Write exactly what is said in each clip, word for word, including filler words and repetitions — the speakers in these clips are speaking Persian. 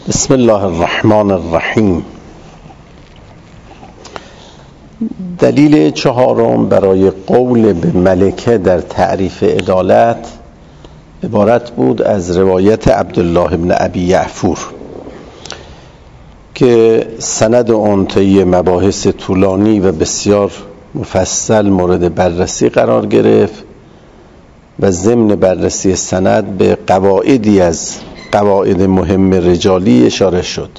بسم الله الرحمن الرحیم. دلیل چهارم برای قول به ملکه در تعریف عدالت عبارت بود از روایت عبدالله ابن ابی یعفور که سند آن طی مباحث طولانی و بسیار مفصل مورد بررسی قرار گرفت و ضمن بررسی سند به قواعدی از قواعد مهم رجالی اشاره شد.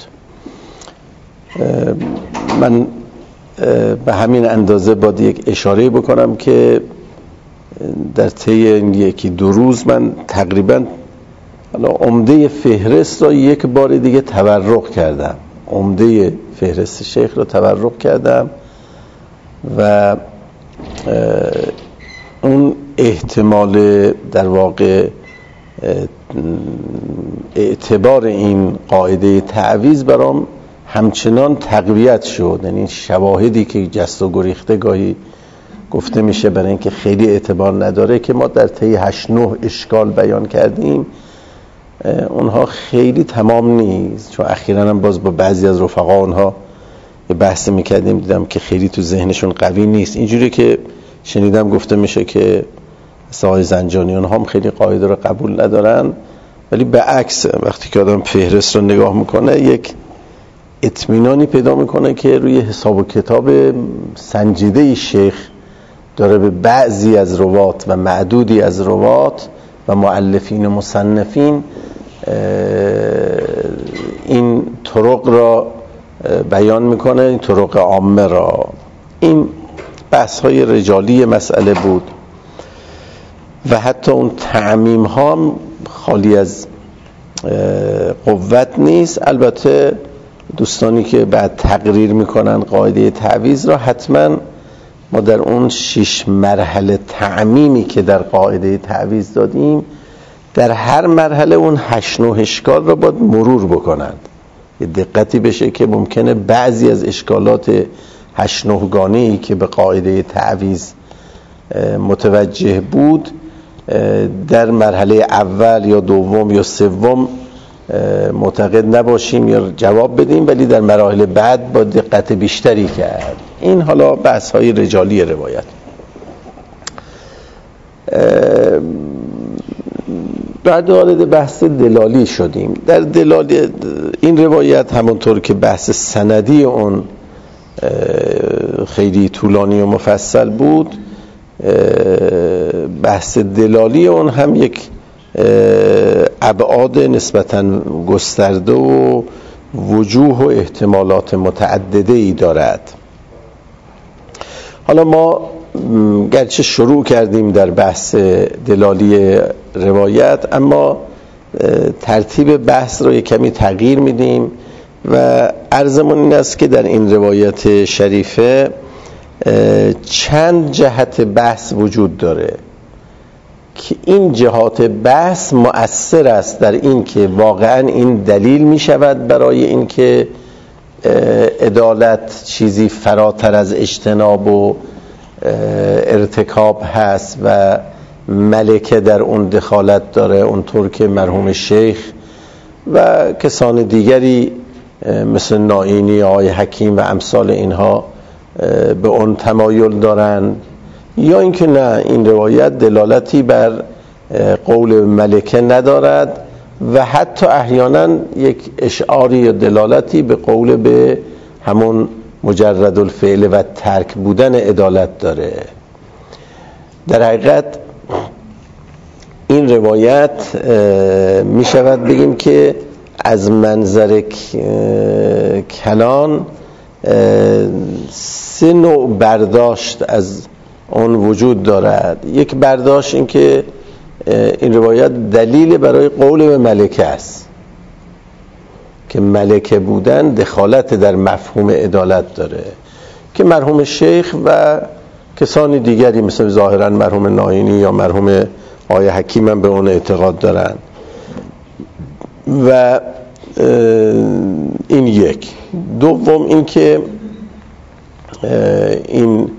من به همین اندازه باید یک اشاره بکنم که در طی یکی دو روز من تقریبا عمده فهرست را یک بار دیگه تورق کردم عمده فهرست شیخ را تورق کردم و اون احتمال در واقع اعتبار این قاعده تعویض برام همچنان تقویت شد. یعنی شواهدی که جست و گریخته گاهی گفته میشه برای اینکه خیلی اعتبار نداره که ما در طی هشت نه اشکال بیان کردیم، اونها خیلی تمام نیست، چون اخیراً هم باز با بعضی از رفقا اونها بحث میکردیم دیدم که خیلی تو ذهنشون قوی نیست. اینجوری که شنیدم گفته میشه که آقای زنجانی اونها هم خیلی قاعده رو قبول ندارن، ولی به عکس وقتی که آدم فهرست رو نگاه میکنه یک اطمینانی پیدا میکنه که روی حساب و کتاب سنجیده شیخ داره به بعضی از روات و معدودی از روات و مؤلفین و مصنفین این طرق را بیان میکنه، این طرق عامه را. این بحث های رجالی مسئله بود و حتی اون تعمیم ها هم خالی از قوت نیست. البته دوستانی که بعد تقریر میکنن قاعده تعویض را، حتما ما در اون شش مرحله تعمیمی که در قاعده تعویض دادیم در هر مرحله اون هشت نه اشکال را باید مرور بکنند. یه دقتی بشه که ممکنه بعضی از اشکالات هشت نه گانه‌ای که به قاعده تعویض متوجه بود در مرحله اول یا دوم یا سوم معتقد نباشیم یا جواب بدیم، ولی در مراحل بعد با دقت بیشتری کرد. این حالا بحث های رجالی روایت. بعد وارد بحث دلالی شدیم. در دلالی این روایت همونطور که بحث سندی اون خیلی طولانی و مفصل بود، بحث دلالی اون هم یک ابعاد نسبتاً گسترده و وجوه و احتمالات متعدده ای دارد. حالا ما گرچه شروع کردیم در بحث دلالی روایت، اما ترتیب بحث رو یک کمی تغییر میدیم و عرضمون این است که در این روایت شریفه چند جهت بحث وجود داره که این جهات بحث مؤثر است در این که واقعا این دلیل می شود برای این که عدالت چیزی فراتر از اجتناب و ارتکاب هست و ملکه در اون دخالت داره، اونطور که مرحوم شیخ و کسان دیگری مثل نائینی، آقای حکیم و امثال اینها به اون تمایل دارن، یا اینکه نه این روایت دلالتی بر قول ملکه ندارد و حتی احیانا یک اشعاری یا دلالتی به قول به همون مجرد الفعل و ترک بودن عدالت داره. در حقیقت این روایت می شود بگیم که از منظر کلان سه نوع برداشت از اون وجود دارد. یک برداشت این که این روایت دلیل برای قول به ملکه است که ملکه بودن دخالت در مفهوم عدالت داره، که مرحوم شیخ و کسان دیگری مثل ظاهرا مرحوم نائینی یا مرحوم آقای حکیم هم به اون اعتقاد دارن. و این یک. دوم این که این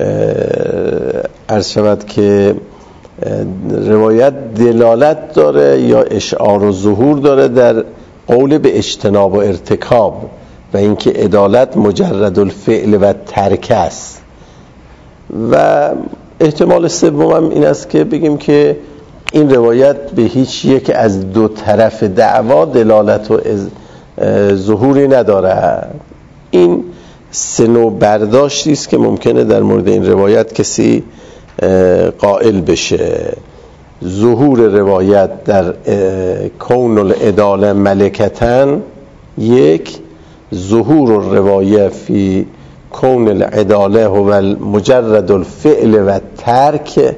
عرض شود که روایت دلالت داره یا اشعار و ظهور داره در قول به اجتناب و ارتکاب و اینکه عدالت مجرد الفعل و ترک است. و احتمال سوم هم این است که بگیم که این روایت به هیچ یک از دو طرف دعوا دلالت و ظهوری ندارد. این سه نوع برداشتی است که ممکنه در مورد این روایت کسی قائل بشه. ظهور روایت در کون العداله ملکتن یک، ظهور الروایه فی کون العداله و مجرد الفعل و ترک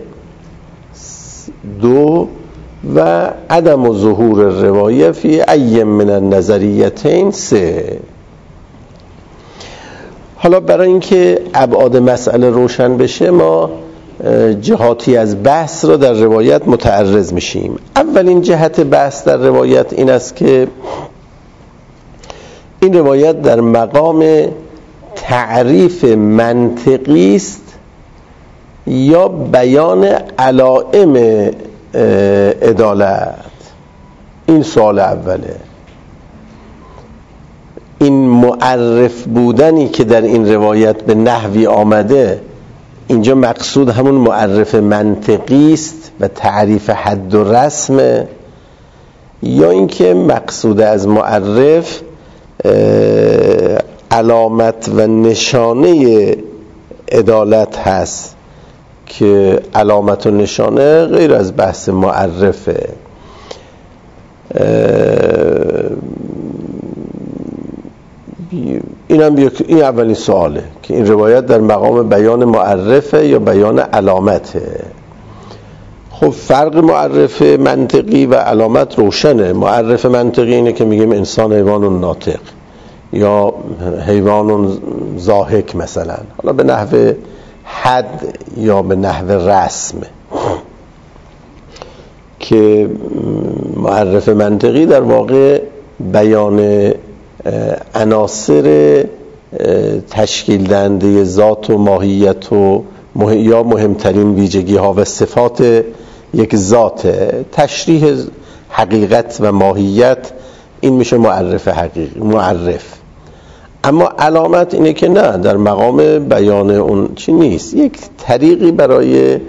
دو، و عدم ظهور الروایه فی ای من النظریتین سه. حالا برای اینکه ابعاد مسئله روشن بشه ما جهاتی از بحث را در روایت متعرض میشیم. اولین جهت بحث در روایت این است که این روایت در مقام تعریف منطقی است یا بیان علائم عدالت. این سوال اوله. این معرف بودنی که در این روایت به نحوی آمده، اینجا مقصود همون معرف منطقی است و تعریف حد و رسم، یا اینکه مقصود از معرف علامت و نشانه عدالت هست که علامت و نشانه غیر از بحث معرفه. این هم این اولین سواله که این روایت در مقام بیان معرفه یا بیان علامته. خب فرق معرف منطقی و علامت روشنه. معرف منطقی اینه که میگیم انسان حیوان ناطق یا حیوان ضاحک مثلا، حالا به نحو حد یا به نحو رسم، که معرف منطقی در واقع بیان عناصر تشکیل دهنده ذات و ماهیت و مه... یا مهمترین ویژگی ها و صفات یک ذات، تشریح حقیقت و ماهیت، این میشه معرف حقیقی، معرف. اما علامت اینه که نه، در مقام بیان اون چی نیست، یک طریقی برای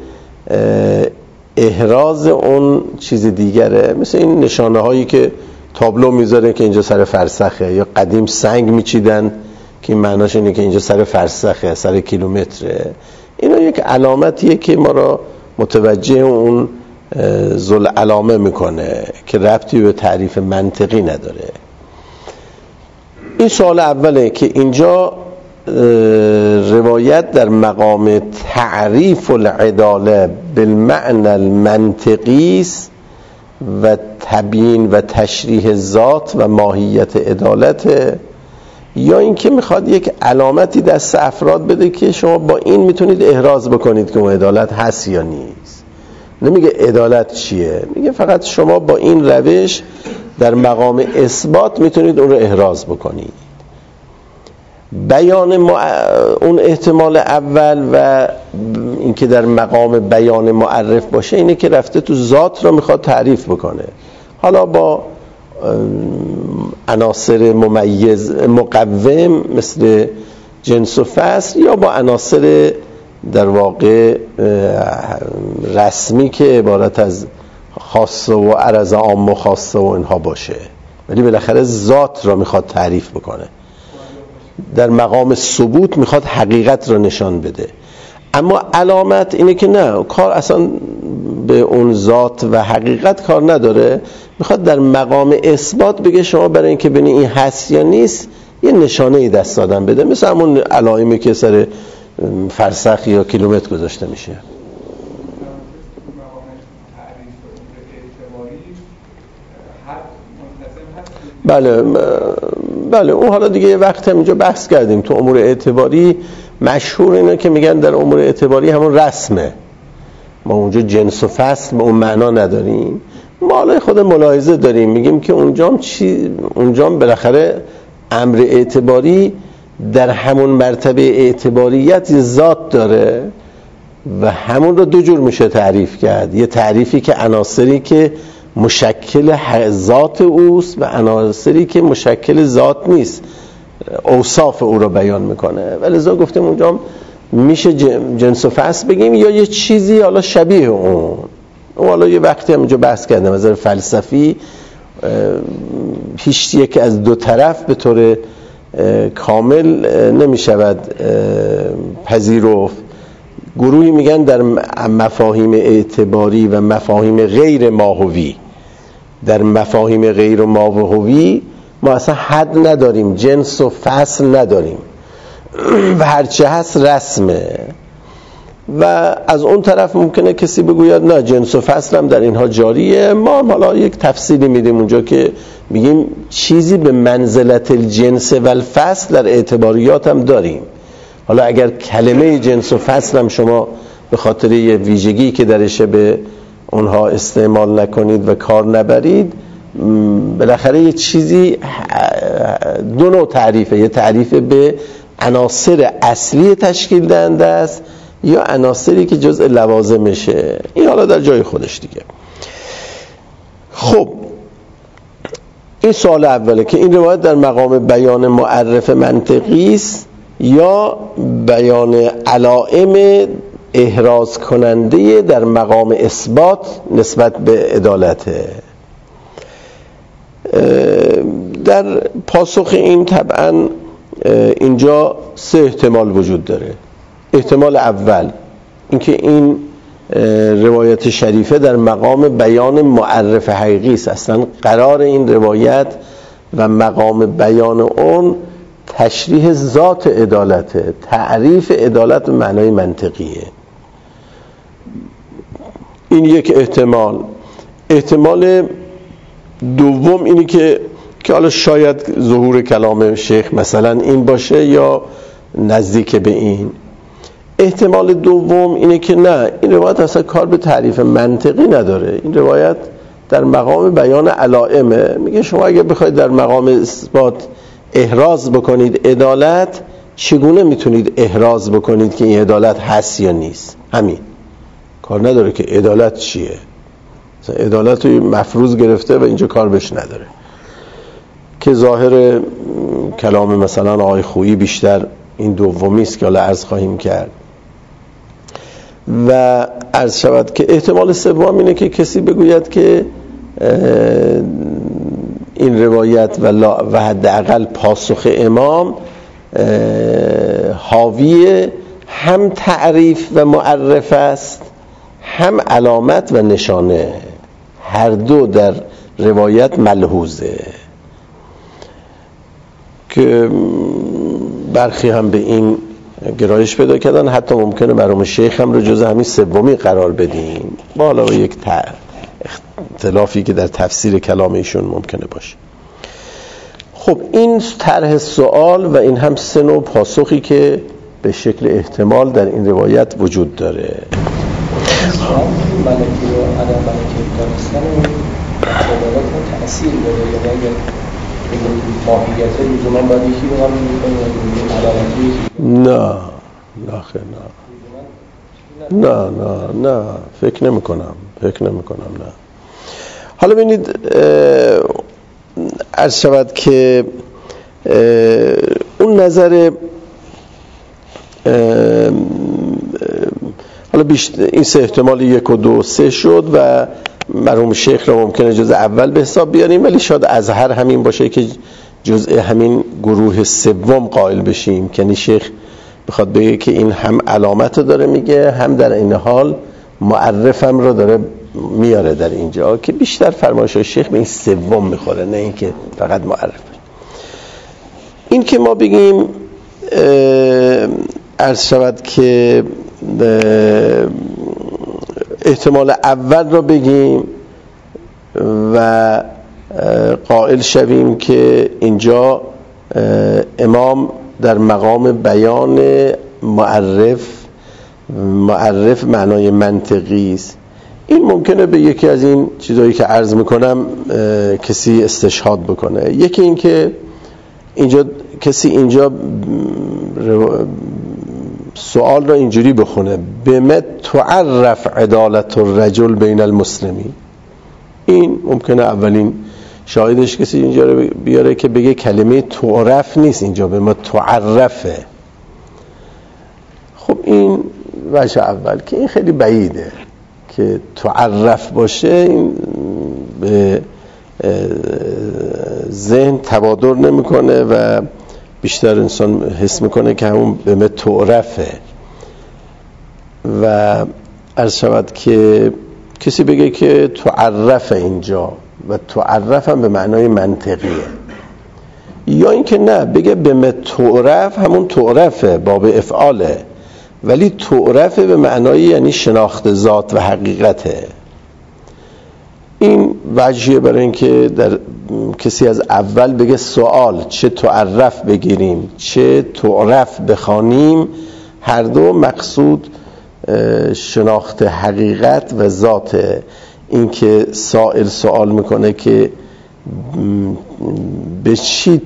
احراز اون چیز دیگره. مثل این نشانه هایی که تابلو میذاره که اینجا سر فرسخه، یا قدیم سنگ میچیدن که این معناش اینه که اینجا سر فرسخه، سر کیلومتره. اینا یک علامتیه که ما را متوجه اون ذل علامه میکنه که ربطی به تعریف منطقی نداره. این سوال اوله که اینجا روایت در مقام تعریف العداله بالمعنى المنطقی است و تبیین و تشریح ذات و ماهیت عدالت، یا اینکه میخواد یک علامتی دست افراد بده که شما با این میتونید احراز بکنید که اون عدالت هست یا نیست. نمیگه عدالت چیه، میگه فقط شما با این روش در مقام اثبات میتونید اون رو احراز بکنید. بیان مع... اون احتمال اول و اینکه در مقام بیان معرف باشه اینه که رفته تو ذات رو میخواد تعریف بکنه، حالا با عناصر ممیز مقوم مثل جنس و فصل، یا با عناصر در واقع رسمی که عبارت از خاصه و عرض عام و خاصه و اینها باشه، ولی بالاخره ذات را میخواد تعریف بکنه. در مقام ثبوت میخواد حقیقت را نشان بده. اما علامت اینه که نه، کار اصلا به اون ذات و حقیقت کار نداره، میخواد در مقام اثبات بگه شما برای اینکه ببینی این هست یا نیست یه نشانه دست دادن بده، مثل همون علائمی که سر فرسخ یا کیلومتر گذاشته میشه. بله بله اون حالا دیگه یه وقت هم اینجا بحث کردیم. تو امور اعتباری مشهور اینه که میگن در امور اعتباری همون رسمه، ما اونجا جنس و فصل به اون معنا نداریم، ما حالا خود ملاحظه داریم، میگیم که اونجا چی، اونجا بالاخره امر اعتباری در همون مرتبه اعتباریت ذات داره و همون رو دو جور میشه تعریف کرد. یه تعریفی که عناصری که مشکل ذات اوست و عناصری که مشکل ذات نیست اوصاف او را بیان میکنه. ولذا گفتیم اونجا میشه جنس و فصل بگیم یا یه چیزی حالا شبیه اون. اون حالا یه وقتی هم اینجا بحث کردم از نظر فلسفی هیچ یک از دو طرف به طور کامل نمیشود پذیرفت. گروهی میگن در مفاهیم اعتباری و مفاهیم غیر ماهوی، در مفاهیم غیر ماهوی ما اصلا حد نداریم، جنس و فصل نداریم و هرچه هست رسمه. و از اون طرف ممکنه کسی بگوید نه جنس و فصل هم در اینها جاریه. ما حالا یک تفصیلی میدیم اونجا که میگیم چیزی به منزلت الجنس و الفصل در اعتباریات هم داریم. حالا اگر کلمه جنس و فصل هم شما به خاطر یه ویژگی که درشه به اونها استعمال نکنید و کار نبرید، بالاخره یه چیزی دو نوع تعریفه، یه تعریف به عناصر اصلی تشکیل دهنده است یا عناصری که جزء لوازمشه. این حالا در جای خودش دیگه. خب این سوال اوله که این روایت در مقام بیان معرف منطقی است یا بیان علائم احراز کننده در مقام اثبات نسبت به عدالته. در پاسخ این طبعا اینجا سه احتمال وجود داره. احتمال اول اینکه این روایت شریفه در مقام بیان معرف حقیقی است، اصلا قرار این روایت و مقام بیان اون تشریح ذات عدالته، تعریف عدالت به معنای منطقیه. این یک احتمال. احتمال دوم اینی که که حالا شاید ظهور کلام شیخ مثلا این باشه یا نزدیک به این. احتمال دوم اینه که نه، این روایت اصلا کار به تعریف منطقی نداره، این روایت در مقام بیان علائمه. میگه شما اگه بخواید در مقام اثبات احراز بکنید عدالت، چگونه میتونید احراز بکنید که این عدالت هست یا نیست؟ همین کار نداره که عدالت چیه، عدالت رو مفروض گرفته و اینجا کار بهش نداره. که ظاهر کلام مثلا آقای خویی بیشتر این دومی است که حالا عرض خواهیم کرد. و عرض شود که احتمال سوم اینه که کسی بگوید که این روایت و حداقل پاسخ امام حاوی هم تعریف و معرف است، هم علامت و نشانه، هر دو در روایت ملحوظه. که برخی هم به این گرایش پیدا کردن، حتی ممکنه مرحوم شیخ هم رو جز همین سومی قرار بدیم با علاوه یک اختلافی که در تفسیر کلام ایشون ممکنه باشه. خب این طرح سوال و این هم سه نوع پاسخی که به شکل احتمال در این روایت وجود داره. ملکی و عدم ملکی دانستن عدالت هم تأثیر داره یا اگر ماهیت لزوما باید یکی رو هم نه نه خیلی نه نه نه نه فکر نمی کنم فکر نمی کنم نه. حالا ببینید عرض شود که اون نظر حالا بیشتر این سه احتمال یک و دو سه شد و مرحوم شیخ را ممکنه جزء اول به حساب بیاریم، ولی شاید اظهر همین باشه که جزء همین گروه سوم قائل بشیم. یعنی شیخ بخواد بگه که این هم علامت داره میگه، هم در این حال معرفم رو داره میاره در اینجا، که بیشتر فرمایش شیخ به این سوم میخوره، نه اینکه فقط معرف. این که ما بگیم عرض شود که احتمال اول رو بگیم و قائل شویم که اینجا امام در مقام بیان معرف معرف معنای منطقی است. این ممکنه به یکی از این چیزایی که عرض میکنم کسی استشهاد بکنه. یکی این که اینجا کسی اینجا سوال را اینجوری بخونه: بما تعرف عدالت الرجل بین المسلمین. این ممکنه اولین شاهدش کسی اینجا رو بیاره که بگه کلمه تعرف نیست، اینجا به ما تعرفه. خب این وجه اول که این خیلی بعیده که تعرف باشه، این به ذهن تبادر نمیکنه و بیشتر انسان حس میکنه که همون به ما تعرفه. و عرض شود که کسی بگه که تعرف اینجا و تعرف هم به معنای منطقیه، یا اینکه نه بگه به ما تعرف همون تعرفه باب افعاله، ولی تعرفه به معنای یعنی شناخت ذات و حقیقته. این وجهیه برای اینکه در کسی از اول بگه سوال چه تعرف بگیریم چه تعرف بخوانیم، هر دو مقصود شناخت حقیقت و ذاته. این که سائل سوال میکنه که به چی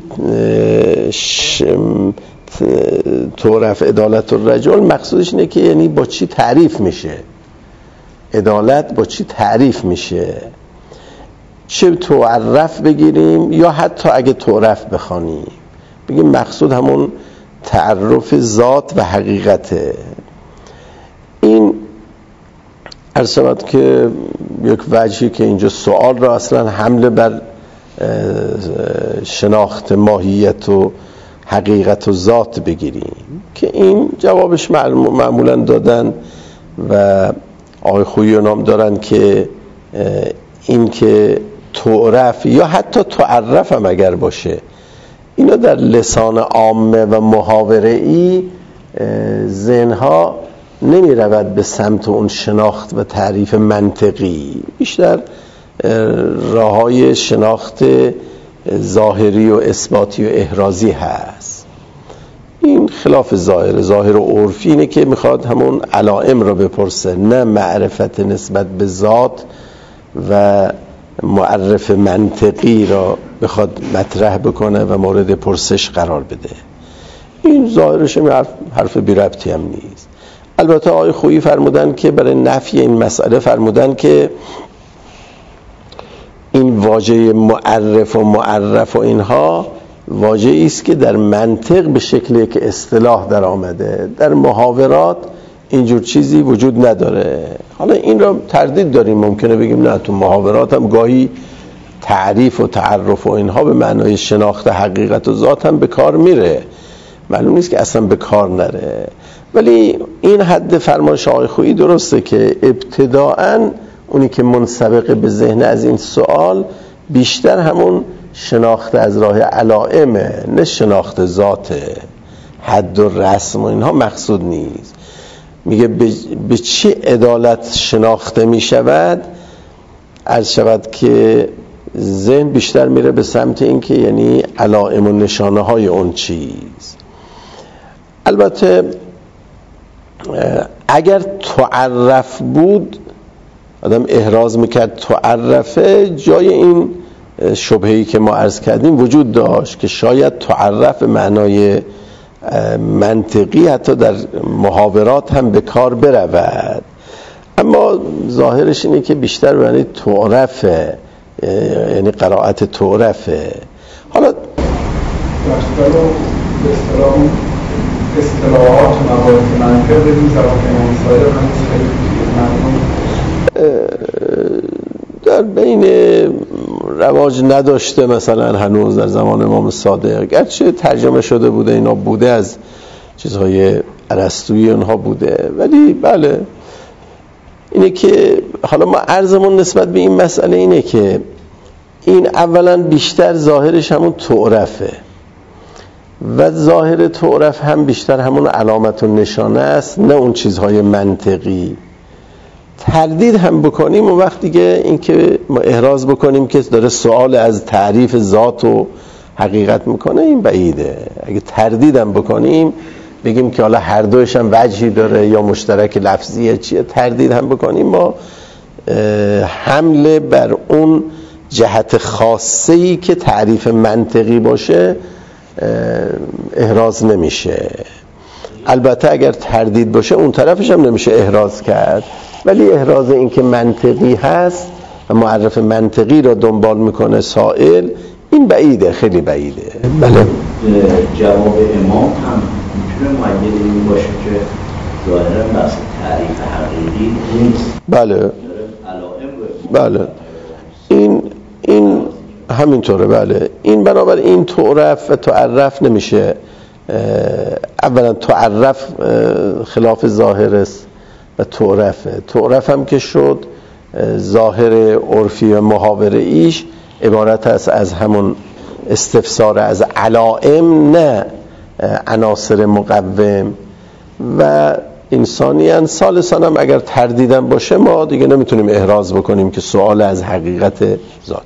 تعرف عدالت الرجل، مقصودش اینه که یعنی با چی تعریف میشه عدالت، با چی تعریف میشه، چه تعرف بگیریم یا حتی اگه تعرف بخوانیم بگیم مقصود همون تعرف ذات و حقیقته. این عرض شود که یک وجهی که اینجا سوال را اصلا حمله بر شناخت ماهیت و حقیقت و ذات بگیریم که این جوابش معمولا دادن و آقای خویی نام دارن که این که تعرف یا حتی تعرف هم اگر باشه، اینا در لسان عامه و محاوره‌ای ذهنها نمی رود به سمت اون شناخت و تعریف منطقی، بیشتر راههای شناخت ظاهری و اثباتی و احرازی هست. این خلاف ظاهر ظاهر و عرفی اینه که میخواد همون علائم را بپرسه، نه معرفت نسبت به ذات و معرف منطقی را بخواد مطرح بکنه و مورد پرسش قرار بده. این ظاهرش حرف, حرف بی ربطی هم نیست. البته آقای خویی فرمودن که برای نفی این مسئله فرمودن که این واژه معرف و معرف و اینها واژه‌ای است که در منطق به شکل یک اصطلاح در آمده، در محاورات اینجور چیزی وجود نداره. حالا این را تردید داریم، ممکنه بگیم نه تو محاورات هم گاهی تعریف و تعرف و اینها به معنای شناخت حقیقت و ذات هم به کار میره، معلوم نیست که اصلا به کار نره. ولی این حد فرمایش آقای خویی درسته که ابتداعاً اونی که منسبق به ذهن از این سوال بیشتر همون شناخت از راه علائمه، نه شناخت ذاته. حد و رسم و اینها مقصود نیست. میگه به چی عدالت شناخته میشود، عرض شود که ذهن بیشتر میره به سمت این که یعنی علائم و نشانه های اون چیز. البته اگر تعرف بود آدم احراز میکرد تعرفه، جای این شبهه‌ای که ما عرض کردیم وجود داشت که شاید تعرف معنای منطقی حتی در محاورات هم به کار برود، اما ظاهرش اینه که بیشتر به معنی تعرفه، یعنی قرائت تعرفه. حالا اصطلاحات مباحث منطق بدون زبان امام صادق در بین رواج نداشته، مثلا هنوز در زمان امام صادق گرچه ترجمه شده بوده، اینا بوده از چیزهای ارسطویی اونها بوده، ولی بله اینه که حالا ما عرضمون نسبت به این مسئله اینه که این اولا بیشتر ظاهرش همون تعرفه و ظاهر تعرف هم بیشتر همون علامت و نشانه است، نه اون چیزهای منطقی. تردید هم بکنیم و وقتی که این که ما احراز بکنیم که داره سوال از تعریف ذات و حقیقت میکنه، این بعیده. اگه تردید هم بکنیم بگیم که حالا هر دوش هم وجهی داره یا مشترک لفظیه چیه، تردید هم بکنیم ما حمله بر اون جهت خاصه‌ای که تعریف منطقی باشه احراز نمیشه. البته اگر تردید باشه اون طرفش هم نمیشه احراز کرد، ولی احراز این که منطقی هست و معرف منطقی را دنبال میکنه سائل، این بعیده، خیلی بعیده. بله. جواب امام هم میتونه معید این باشه که ظاهرا بحث تعریف حقیقی نیست. بله بله این این همینطوره. بله این بنابراین این تعرف و تعرف نمیشه. اولا تعرف خلاف ظاهر است و تعرفه. تعرف هم که شد ظاهر عرفی و محاوره ایش عبارت است از همون استفسار از علائم، نه عناصر مقوم. و انسانیان ثالثاً هم اگر تردیدم باشه ما دیگه نمیتونیم احراز بکنیم که سوال از حقیقت ذات.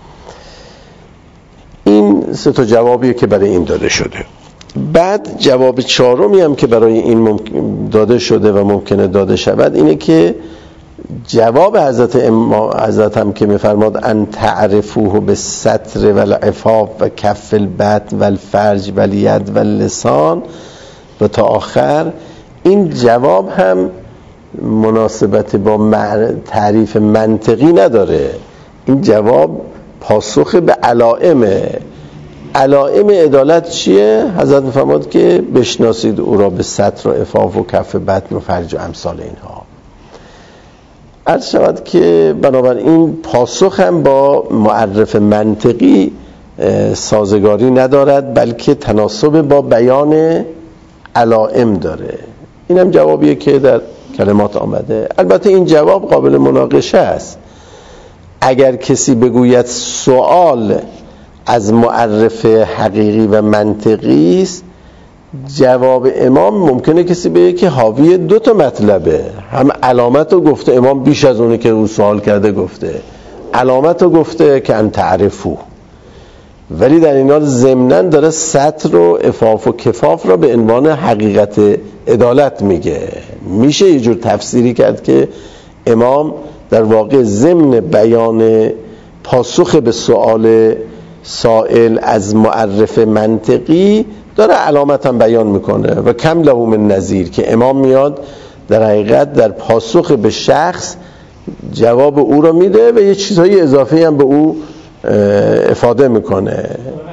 این سه تا جوابیه که برای این داده شده. بعد جواب چهارمی هم که برای این داده شده و ممکنه داده شود اینه که جواب حضرت امام حضرت هم که میفرماد ان تعرفوه بالستر والعفاف و کف البط والفرج والید واللسان و تا آخر، این جواب هم مناسبت با تعریف منطقی نداره. این جواب پاسخ به علائمه. علائم عدالت چیه؟ حضرت میفرماد که بشناسید او را به ستر و عفاف و کف بطن و فرج و امثال اینها. عرض شود که بنابراین پاسخ هم با معرف منطقی سازگاری ندارد، بلکه تناسب با بیان علائم داره. این هم جوابیه که در کلمات آمده. البته این جواب قابل مناقشه است. اگر کسی بگوید سوال از معرف حقیقی و منطقی است، جواب امام ممکنه کسی بگه که حاوی دو تا مطلبه. هم علامت رو گفته امام بیش از اونی که اون سوال کرده گفته، علامت رو گفته که ان تعرفو، ولی در این حال ضمناً داره ستر و عفاف و کفاف را به عنوان حقیقت عدالت میگه. میشه یه جور تفسیری کرد که امام در واقع ضمن بیان پاسخ به سوال سائل از معرف منطقی داره علامت هم بیان میکنه و کم له من نظیر، که امام میاد در حقیقت در پاسخ به شخص جواب او رو میده و یه چیزهای اضافی هم به او افاده میکنه.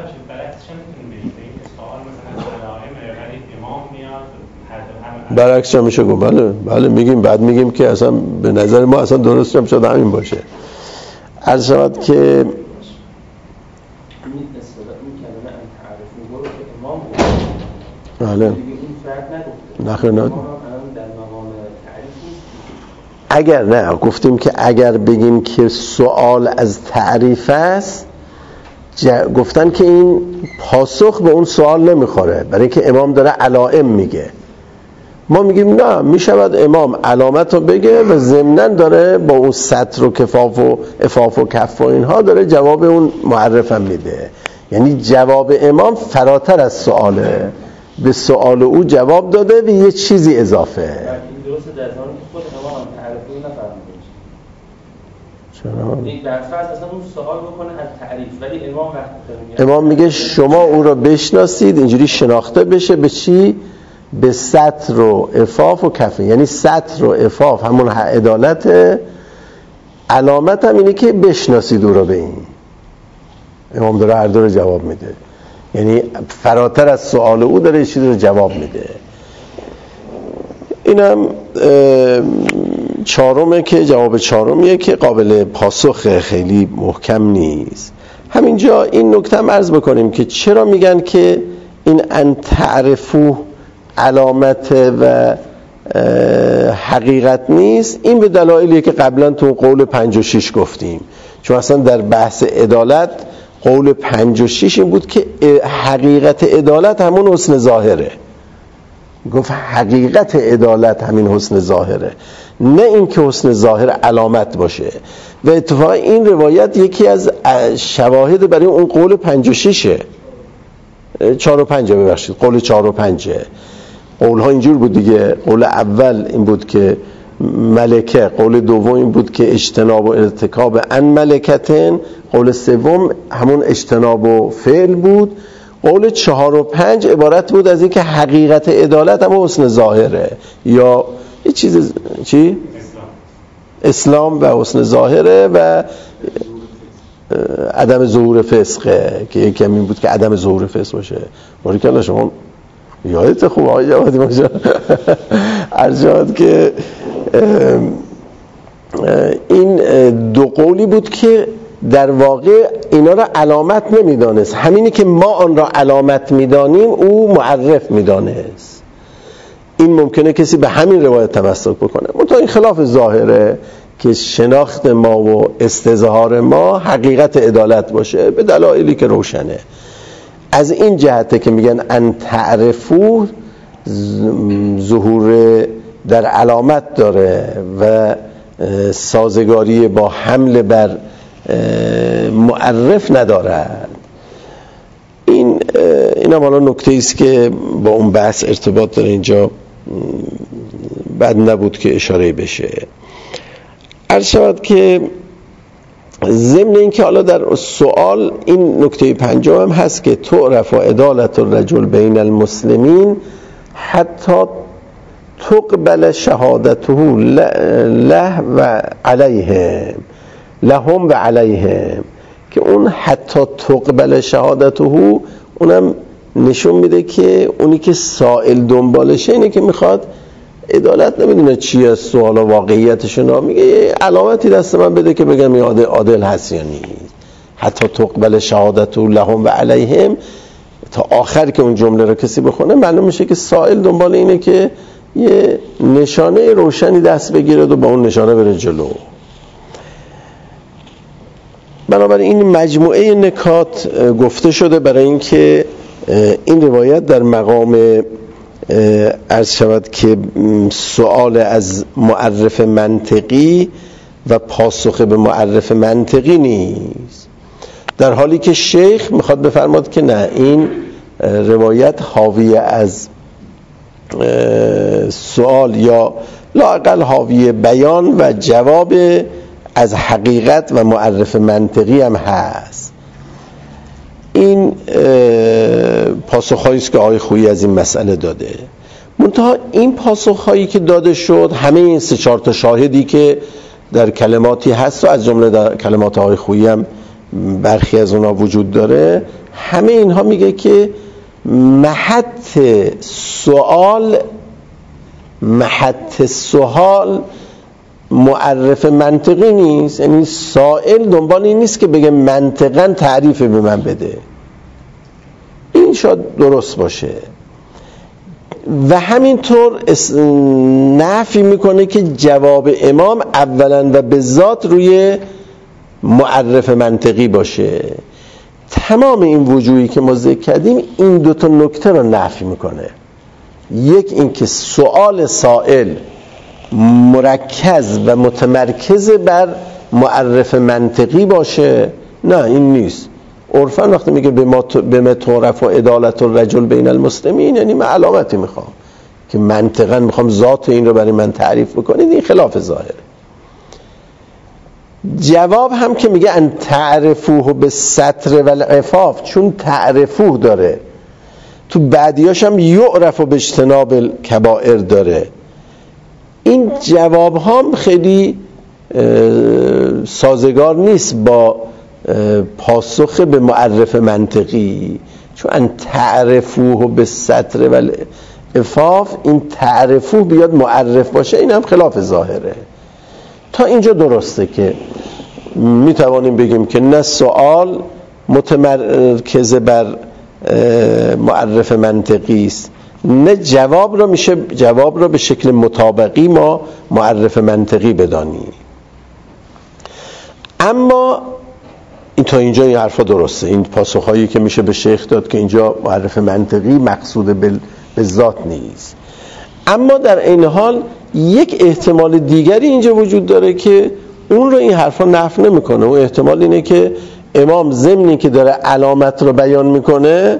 برعکس هم میشه گفت. بله بله میگیم، بعد میگیم که اصلا به نظر ما اصلا درست هم شده همین باشه. عرض شود که بله نخیر نه اگر نه گفتیم که اگر بگیم که سوال از تعریف است، گفتن که این پاسخ به اون سوال نمیخوره، برای که امام داره علائم میگه. ما میگیم نه، میشود امام علامت رو بگه و ضمناً داره با اون ستر و کفاف و عفاف و کف و اینها داره جواب اون معرفم میده. یعنی جواب امام فراتر از سواله، به سوال او جواب داده و یه چیزی اضافه. این درسته در زمانی که خود امام تعریفی نفرموده. چرا؟ این در فرض اصلا اون سوال بکنه از تعریف، ولی امام وقت امام میگه شما او را بشناسید، اینجوری شناخته بشه به چی؟ به ستر و عفاف و کف. یعنی ستر و عفاف همون عدالت، علامت هم اینه که بشناسید او را به این. امام داره هر دو رو جواب میده، یعنی فراتر از سوال او داره یه چیزی رو جواب میده. اینم چهارمه که جواب چهارمیه که قابل پاسخ خیلی محکم نیست. همینجا این نکته هم عرض بکنیم که چرا میگن که این ان تعرفو علامت و حقیقت نیست. این به دلایلیه که قبلا تو قول پنج و شش گفتیم، چون اصلا در بحث عدالت قول پنج و شش این بود که حقیقت عدالت همون حسن ظاهره. گفت حقیقت عدالت همین حسن ظاهره، نه این که حسن ظاهر علامت باشه. و اتفاقا این روایت یکی از شواهد برای اون قول پنج و ششه، چار و پنجه ببخشید قول چار و پنجه. قول ها اینجور بود دیگه. قول اول این بود که ملکه، قول دوم این بود که اجتناب و ارتکاب ان ملکتن، قول سوم همون اجتناب و فعل بود. قول چهار و پنج عبارت بود از این که حقیقت عدالت هم حسن ظاهره، یا یه چیز چی؟ اسلام و حسن ظاهره و عدم ظهور فسقه که یک کمی بود که عدم ظهور فسق باشه. باریکلا شما یادت خوب آقای جوادی باشه ارجاد که این دو قولی بود که در واقع اینا را علامت نمیدانست، همینی که ما آن را علامت میدانیم او معرف میدانست. این ممکنه کسی به همین روایت تمسک بکنه، منتها این خلاف ظاهره که شناخت ما و استظهار ما حقیقت عدالت باشه به دلایلی که روشنه. از این جهته که میگن ان تعرفو ظهور در علامت داره و سازگاری با حمل بر معرف ندارد. این این هم حالا نکته است که با اون بحث ارتباط داره، اینجا بد نبود که اشاره بشه. عرض شود که ضمن این که حالا در سوال این نکته پنجم هم هست که تعرف عدالت الرجل بین المسلمین حتی تقبل شهادته له و علیهم لهم و علیهم، که اون حتی تقبل شهادته اونم نشون میده که اونی که سائل دنبالشه اینه که میخواد عدالت، نمیدونه چی از سوال و واقعیتشون، میگه یه علامتی دست من بده که بگم این عادل هست یا نیست. حتی تقبل شهادته لهم و علیهم تا آخر که اون جمله رو کسی بخونه معلوم میشه که سائل دنبال اینه که یه نشانه روشنی دست بگیرد و با اون نشانه بره جلو. بنابراین این مجموعه نکات گفته شده برای اینکه این روایت در مقام عرض شود که سوال از معرف منطقی و پاسخ به معرف منطقی نیست، در حالی که شیخ میخواد بفرماد که نه، این روایت حاوی از سوال یا لااقل حاوی بیان و جواب از حقیقت و معرف منطقی هم هست. این پاسخهایی است که آقای خویی از این مسئله داده. منتها این پاسخهایی که داده شد، همه این سه چهار تا شاهدی که در کلماتی هست و از جمله در کلمات آقای خویی هم برخی از اونها وجود داره، همه اینها میگه که محط سوال محط سوال معرف منطقی نیست. یعنی سائل دنبال این نیست که بگه منطقاً تعریف به من بده، این شاید درست باشه، و همینطور نفی میکنه که جواب امام اولا و به ذات روی معرف منطقی باشه. تمام این وجوهی که ما ذکر کردیم این دو تا نکته رو نفی میکنه. یک این که سوال سائل مرکز و متمرکز بر معرف منطقی باشه، نه این نیست. عرفاً وقتی میگه به ما تعرف و عدالت الرجل بین المسلمین، یعنی من علامتی میخوام که منطقاً میخوام ذات این رو برای من تعریف بکنید، این خلاف ظاهره. جواب هم که میگه ان تعرفوه به ستر و العفاف، چون تعرفوه داره، تو بعدیاش هم یعرف و به اجتناب الکبائر داره. این جواب هم خیلی سازگار نیست با پاسخ به معرف منطقی، چون ان تعرفوه به ستر و العفاف، این تعرفوه بیاد معرف باشه، این هم خلاف ظاهره. تا اینجا درسته که میتوانیم بگیم که نه سوال متمرکز بر معرف منطقی است، نه جواب را میشه جواب را به شکل مطابقی ما معرف منطقی بدانیم. اما این تا اینجا این حرفا درسته، این پاسخهایی که میشه به شیخ داد که اینجا معرف منطقی مقصود به ذات نیست. اما در این حال یک احتمال دیگری اینجا وجود داره که اون رو این حرفا نفی نمیکنه. اون احتمال اینه که امام ضمنی که داره علامت رو بیان میکنه،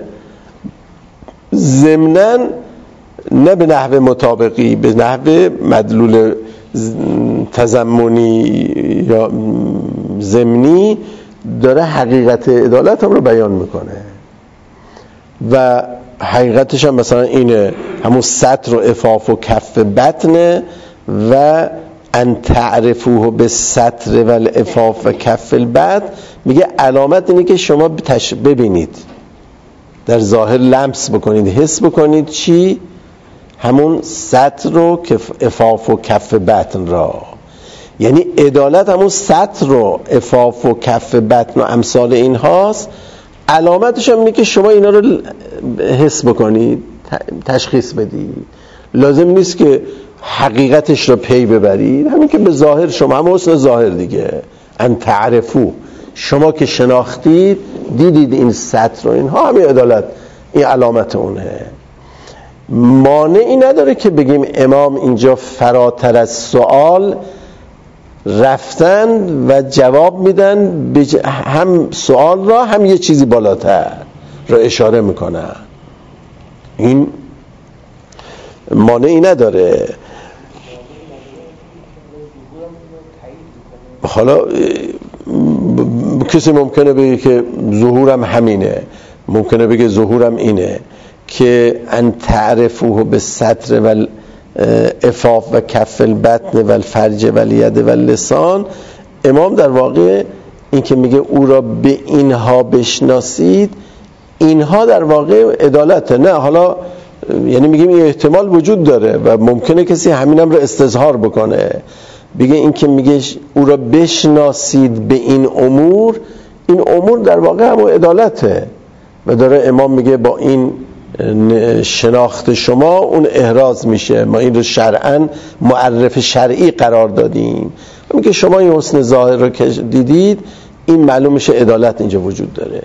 ضمناً نه به نحو مطابقی، به نحو مدلول تضمنی یا ضمنی داره حقیقت عدالت هم رو بیان میکنه، و حقیقتش هم مثلا اینه، همون ستر و عفاف و کف بطنه و ان تعرفوه به سطر و العفاف و کف البد، میگه علامت اینه که شما ببینید، در ظاهر لمس بکنید، حس بکنید چی؟ همون سطر و عفاف و کف بطن را. یعنی عدالت همون سطر و عفاف و کف بطن و امثال این هاست. علامتش هم اینه که شما اینا رو حس بکنید، تشخیص بدید. لازم نیست که حقیقتش رو پی ببرید، همین که به ظاهر شما، هم حسن ظاهر دیگه، ان تعرفو، شما که شناختید دیدید این سطر و اینها، همین عدالت، این علامت اونه. مانعی نداره که بگیم امام اینجا فراتر از سوال رفتن و جواب میدن، هم سوال را هم یه چیزی بالاتر را اشاره میکنن، این مانعی نداره. حالا کسی ممکنه بگه که ظهورم همینه، ممکنه بگه ظهورم اینه که ان تعرفوه به سطر و عفاف و کف البطن و الفرج و الید و اللسان. امام در واقع این که میگه او را به اینها بشناسید، اینها در واقع عدالته. نه حالا یعنی میگیم این احتمال وجود داره و ممکنه کسی همینم رو استظهار بکنه، بگه این که میگه او را بشناسید به این امور، این امور در واقع هم عدالته و داره امام میگه با این شناخت شما اون احراز میشه، ما این رو شرعاً معرف شرعی قرار دادیم. میگه شما این حسن ظاهر رو که دیدید، این معلوم میشه عدالت اینجا وجود داره.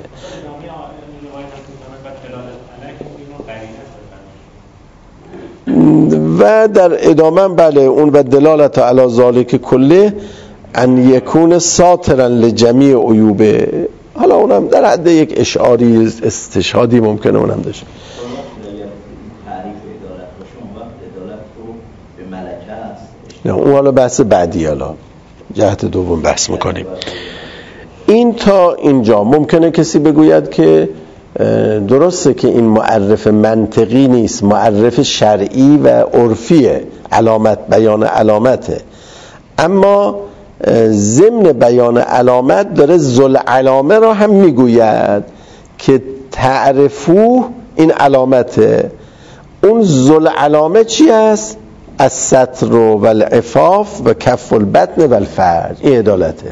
و در ادامه بله اون و دلالت علی ذالک کله ان یکون ساترا لجمیع عیوبه. حالا اونم در حد یک اشعاری استشهادی ممکنه اونم داشته. نه اون حالا بحث بعدی، حالا جهت دوم بحث میکنیم. این تا اینجا ممکنه کسی بگوید که درسته که این معرف منطقی نیست، معرف شرعی و عرفیه، علامت بیان علامته، اما ضمن بیان علامت داره ذل علامه را هم میگوید که تعرفوه این علامته. اون ذل علامه چی است؟ از سطر و العفاف و کف البطن و الفرج، این عدالته.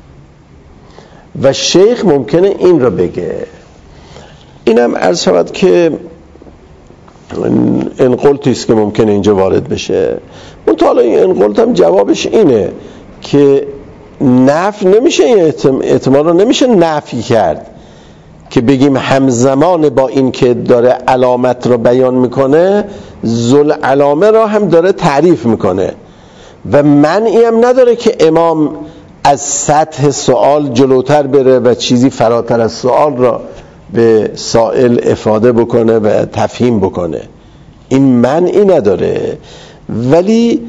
و شیخ ممکنه این را بگه. اینم عرض شود که انقلتی است که ممکنه اینجا وارد بشه. منتها این انقلت هم جوابش اینه که نفی نمیشه، این احتمال رو نمیشه نفی کرد که بگیم همزمان با این که داره علامت رو بیان میکنه، ذل علامه را هم داره تعریف میکنه و منعی هم نداره که امام از سطح سوال جلوتر بره و چیزی فراتر از سوال را به سائل افاده بکنه و تفهیم بکنه، این منعی نداره. ولی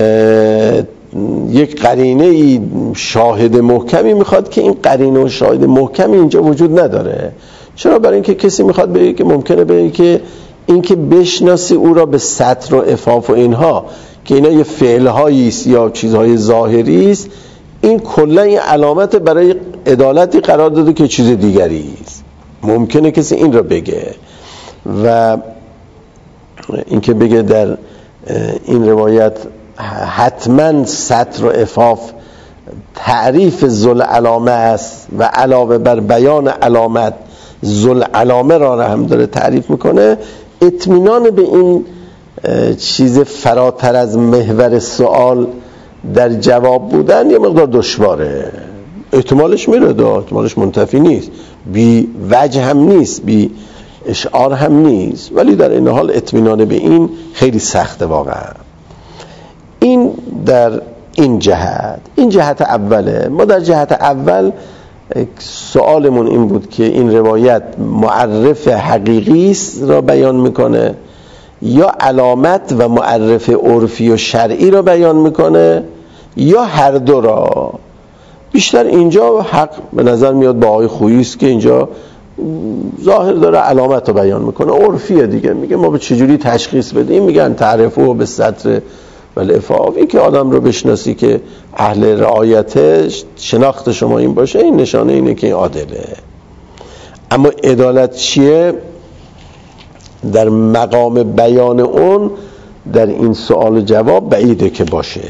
یک قرینه شاهد محکمی میخواد که این قرینه و شاهد محکمی اینجا وجود نداره. چرا؟ برای اینکه کسی میخواد بگه که ممکنه بگه که این که بشناسی او را به سطر و عفاف و اینها که اینا یه فعلهایی است یا چیزهای ظاهری است، این کلا این علامت برای عدالتی قرار داده که چیز دیگری است. ممکنه کسی این را بگه و این که بگه در این روایت حتما سطر و عفاف تعریف ذل علامه است و علاوه بر بیان علامت ذل علامه را هم داره تعریف میکنه، اطمینان به این چیز فراتر از محور سوال در جواب بودن یه مقدار دشواره. احتمالش میره، احتمالش منتفی نیست، بی وجه هم نیست، بی اشعار هم نیست، ولی در این حال اطمینان به این خیلی سخته واقعا. این در این جهت، این جهت اوله. ما در جهت اول سوالمون این بود که این روایت معرف حقیقی است را بیان میکنه یا علامت و معرف عرفی و شرعی را بیان میکنه یا هر دو را. بیشتر اینجا حق به نظر میاد با آقای خویی است که اینجا ظاهر داره علامت رو بیان میکنه، عرفیه دیگه، میگه ما به چجوری تشخیص بدیم، میگن تعرفو به سطر ولی عفاف که آدم رو بشناسی که اهل رعایتش، شناخت شما این باشه، این نشانه اینه که این عادله. اما عدالت چیه؟ در مقام بیان اون در این سوال و جواب بعیده که باشه.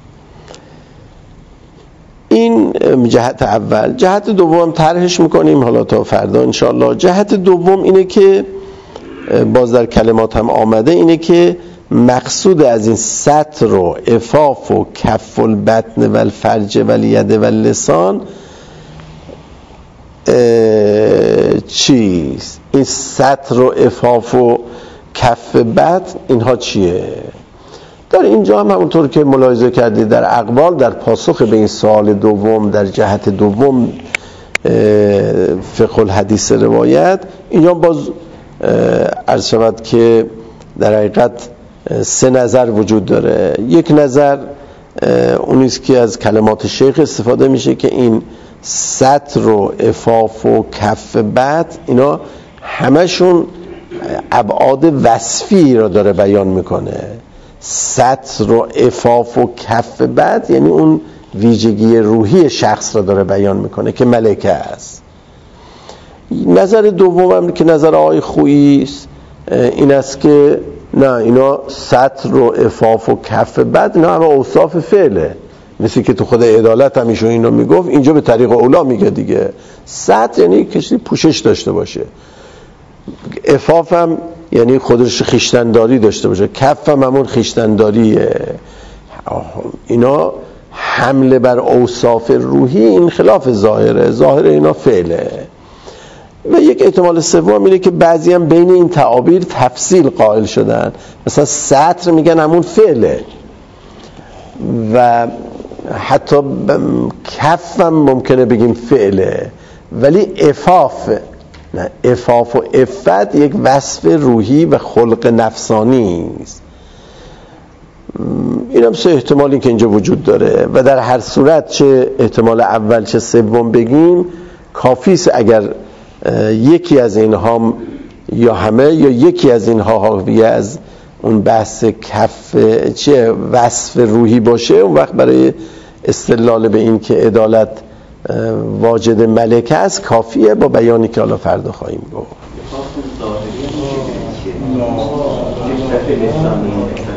این جهت اول. جهت دوم طرحش میکنیم حالا تا فردا انشالله. جهت دوم اینه که باز در کلمات هم آمده، اینه که مقصود از این ستر و عفاف و کف البطن و الفرج و الید و اللسان چیست؟ این ستر و عفاف و کف بطن اینها چیه؟ در اینجا هم همونطور که ملاحظه کردید در اقوال در پاسخ به این سوال دوم در جهت دوم فقه الحدیث روایت، اینجا باز عرض شود که در حقیقت سه نظر وجود داره. یک نظر اونیست که از کلمات شیخ استفاده میشه که این ستر و عفاف و کف بطن اینا همشون ابعاد وصفی را داره بیان میکنه. ستر و عفاف و کف بطن یعنی اون ویژگی روحی شخص را داره بیان میکنه که ملکه است. نظر دوم هم که نظر آقای خویی است این است که نه، اینا ستر و عفاف و کف بطن اینا همه اوصاف فعله، مثل که تو خود عدالت هم ایشون اینو میگفت، اینجا به طریق اولا میگه دیگه. ستر یعنی کسی پوشش داشته باشه، عفاف هم یعنی خودش خیشتنداری داشته باشه، کف هم همون خیشتنداریه. اینا حمله بر اوصاف روحی، این خلاف ظاهره، ظاهر اینا فعله. و یک احتمال سوم اینه که بعضی هم بین این تعابیر تفصیل قائل شدن، مثلا ستر میگن همون فعله و حتی کف هم ممکنه بگیم فعله، ولی عفاف نه، عفاف و عفت یک وصف روحی و خلق نفسانی است. این هم سه احتمالی که اینجا وجود داره و در هر صورت چه احتمال اول چه سوم بگیم کافیست اگر یکی از اینها یا همه یا یکی از اینها حاوی از اون بحث کف چه وصف روحی باشه، اون وقت برای استدلال به این که عدالت واجد ملکه است کافیه، با بیانی که حالا فردا خواهیم گفت.